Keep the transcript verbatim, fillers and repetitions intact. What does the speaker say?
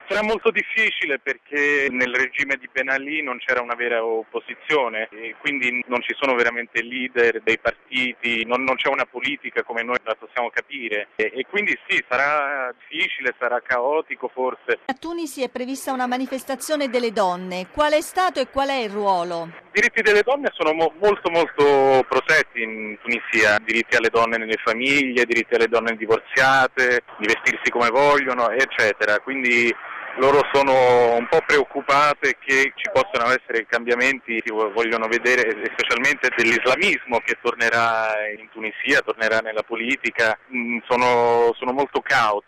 Sarà molto difficile perché nel regime di Ben Ali non c'era una vera opposizione e quindi non ci sono veramente leader dei partiti, non, non c'è una politica come noi la possiamo capire e, e quindi sì, sarà difficile, sarà caotico forse. A Tunisi è prevista una manifestazione delle donne. Qual è stato e qual è il ruolo? I diritti delle donne sono mo- molto molto protetti in Tunisia, diritti alle donne nelle famiglie, diritti alle donne divorziate, di vestirsi come vogliono, eccetera. Quindi loro sono un po' preoccupate che ci possano essere cambiamenti, vogliono vedere specialmente dell'islamismo che tornerà in Tunisia, tornerà nella politica, sono, sono molto caute.